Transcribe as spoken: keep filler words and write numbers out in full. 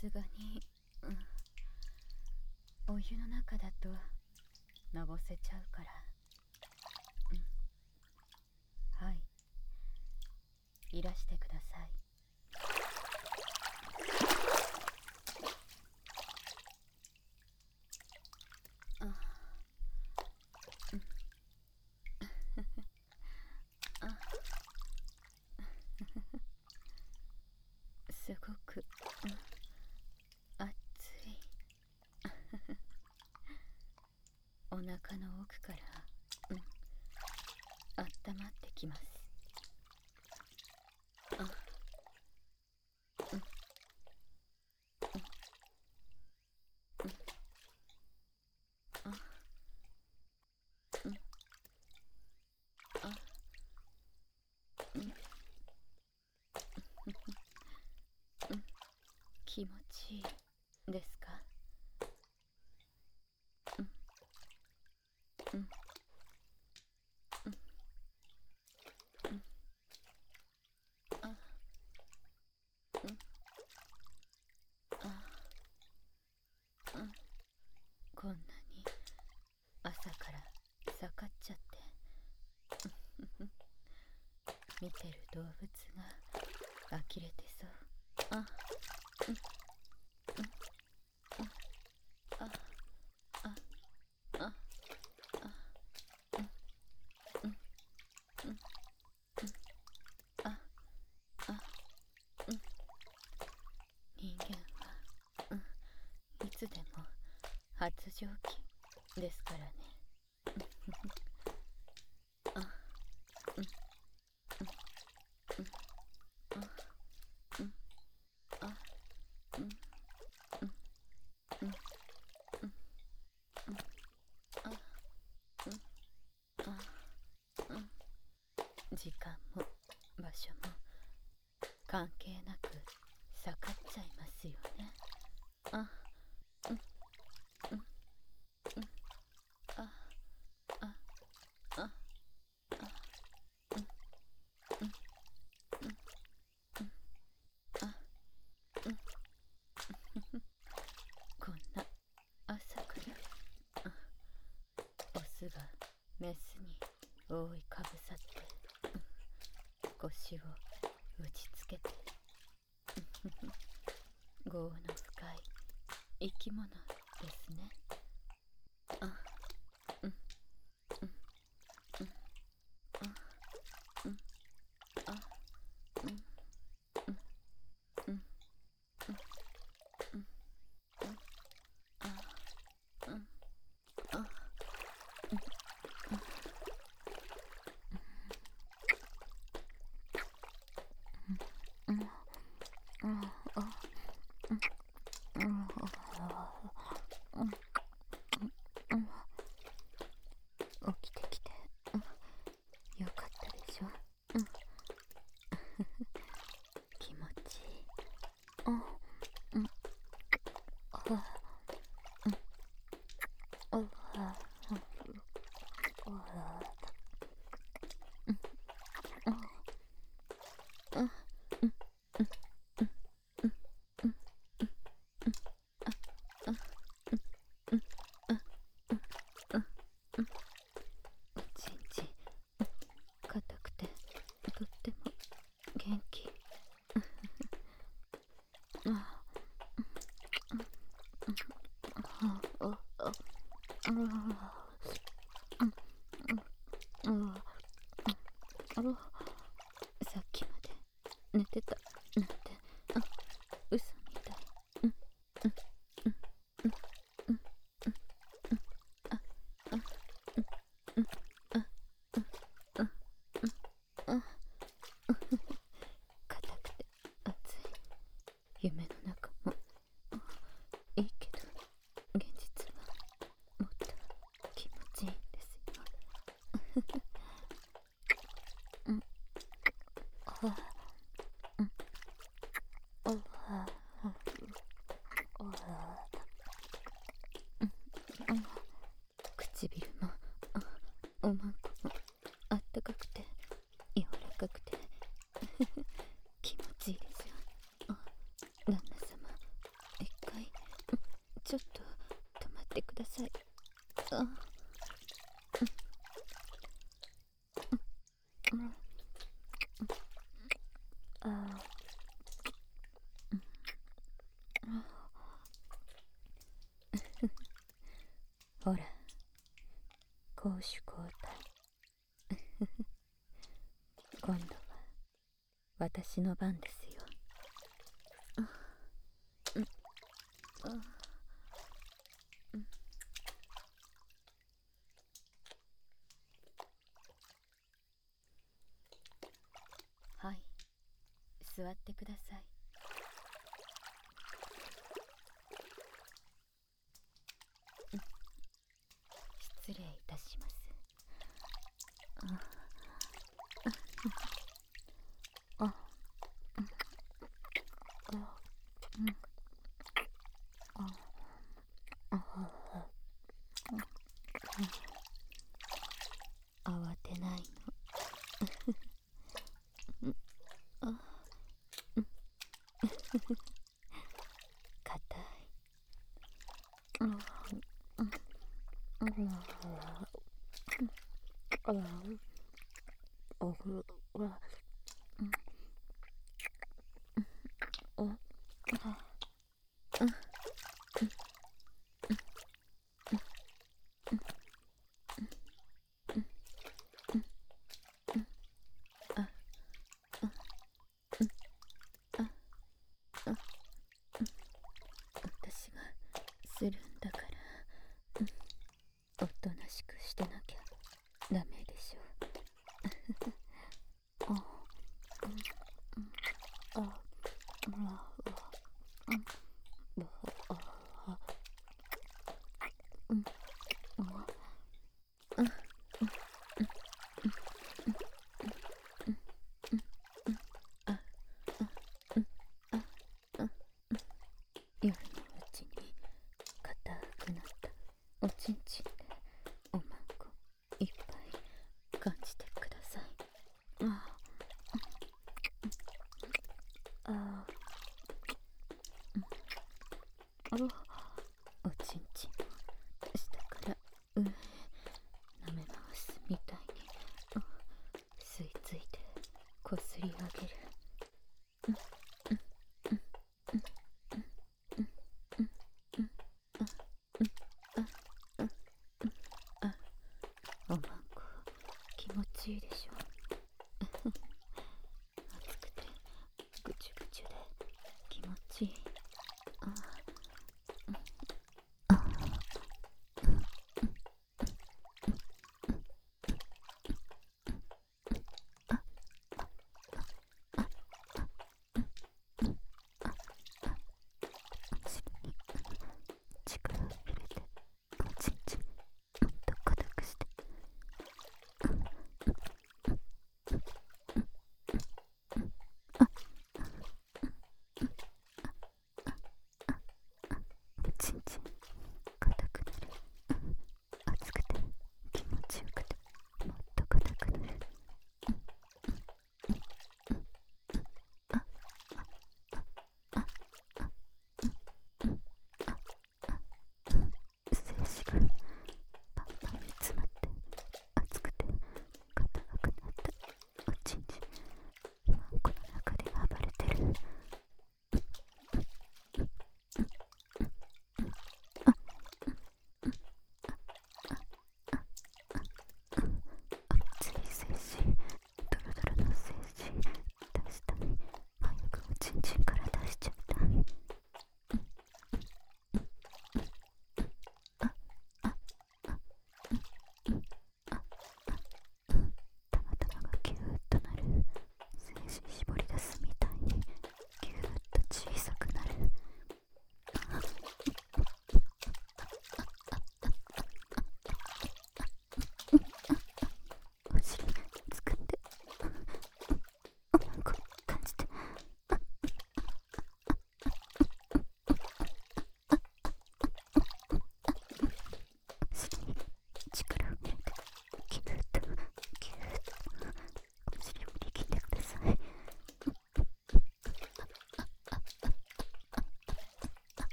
すがに、うん、お湯の中だとのぼせちゃうから。うん、はい、いらしてください。あ、うん、あすごく、うん、熱い。お腹の奥から、うん、あったまってきます。あ、うん、うん、うん、あ、うん、あ、うん、うん、気持ちいいですか？うん、うん、うん、うん、あ、うん、あ、うん、こんなに朝から盛っちゃって。見てる動物が呆れてそう。あ、うん、うん、うん、あ、あ、あ、あ、うん、うん、うん、うん、あ、あ、うん。人間は、うん、いつでも発情期ですからね。あ、うん、うん、うん、あ、うん、あ、うん、うん、うん、うん、うん、あ、うん、あ、うん。時間も場所も関係なく盛っちゃいますよね。あ、うん、うん、うん、あ、あ、あ、あ、うん、うん、うん、うん、あ、うん。こんな朝から、オスがメスに覆いかぶさって、腰を打ちつけて、業の深い生き物ですね。あ、うん、うん、うん、あ、うん、あ、うん、うん、うん、うん、うん、うん、あ、うん、あ、うん、うん、うん、うん、あ、うん、うん、うん、うん、起きてきて、うん、よかったでしょ。うん、気持ちいい。あ、うん、あ、うん、あ、あ、あ、うん、あ、あ、うん、うん、うん、うん、うん、あ、うん、うん、あ、うん、うん、うん、ちんちん、硬くて、とっても元気。あ、あ、あ、あ、あ、うん、あ、あ、さっきまで寝てたなんて、あ、嘘みたい。うん、うん、うん、うん、うん、うん、あ、あ、うん、うん、あ、うん、うん、うん、あ、硬くて熱い夢の中もいいけど、現実はもっと気持ちいいんですよ。うん、あ、うん、あ、あ、あ、うん、うん、唇も、あ、おまんこもあったかくて柔らかくて気持ちいいですよ。あ、旦那様、 ちょっと止まってください。あ、うん、あ、ほら、攻守交代。今度は私の番ですよ。はい、座ってください。失礼いたします。あ、あ、うん、あ、あ、慌てないの。あ、硬い。あ、あ、あ、あ、あ、お、あ、私がするの。